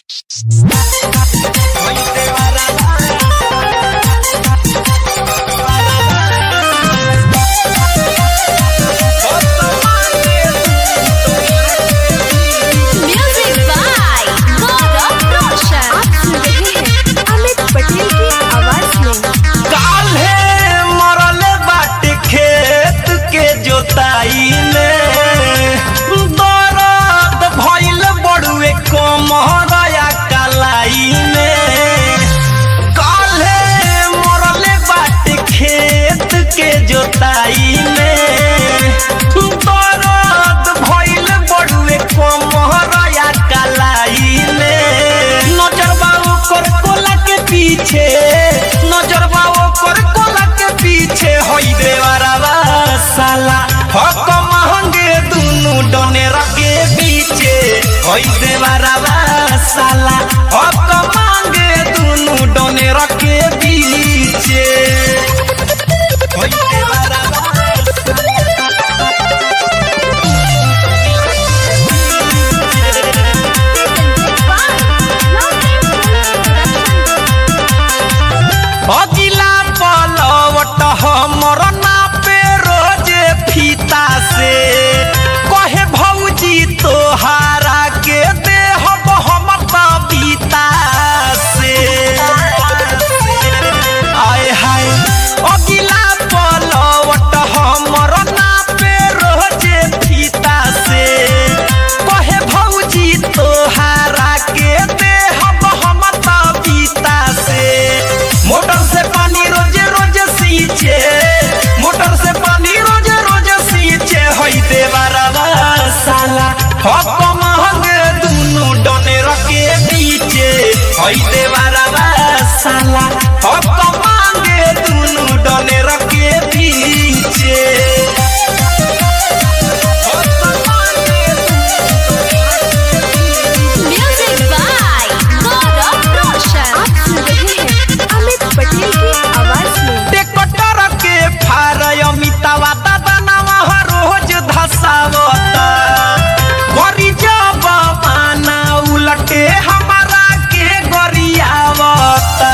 साला हक मांगे दुनु डोने रखे बीचे अगिला पलवट हमर नापे रोजे फीता से कहे भौजी तोहारा के देहब हम कविता से आए हाय अगिला पलवट हमर नापे रोजे फीता से कहे भौजी तोहारा के देहब हम कविता से मोटर से पानी रोजे रोजे सींचे मोटर से पानी रोजे रोजे सींचे होई देवरवा साला हक मांगे दुनु डोने रखे बीचे होई देवरवा साला हक मांगे दुनु डोने रखे बीचे म्यूजिक बाय गौरव रोशन। आप सुन रहे हैं अमित पटेल की आवाज में। टेकटर के फार अमितावा दादा नामा रोज धसावता गरी जब माना उलटे हमारा के गरियावता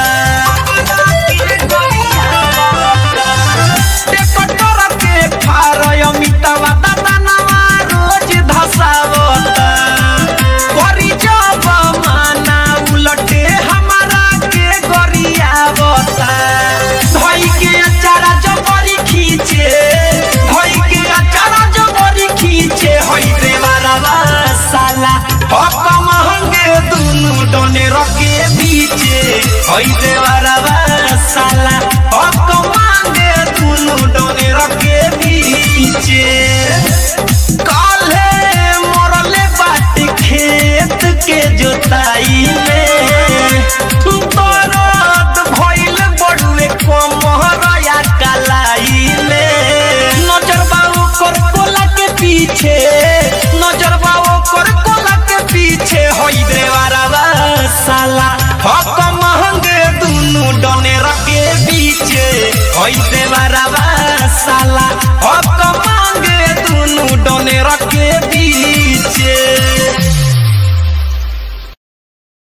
टेकटर के फार अमितावा दादा नामा रोज धसावता गरी जब माना उलटे हमारा के गरियावता धई के अचारा जबरी खींचे धई के अचारा जबरी खींचे होई देवरवा साला हक मांगे दुनु डोने रखे बीचे होई देवरवा साला हक मांगे दुनु डोने रखे बीचे काले मोरले बाट खेत के जोताई में दर्द भइल बड़ुए कमहरया कलाई में नजर बाऊ कर कोला के पीछे नजर बाऊ कर कोला के पीछे होई देवरवा साला हक मांगे दुनु डोने रखे बीचे होई देवरवा साला